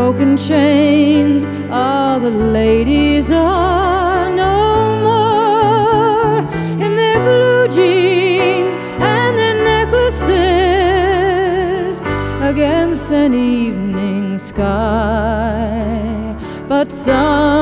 broken chains. All the ladies are no more in their blue jeans and their necklaces against an evening sky. But some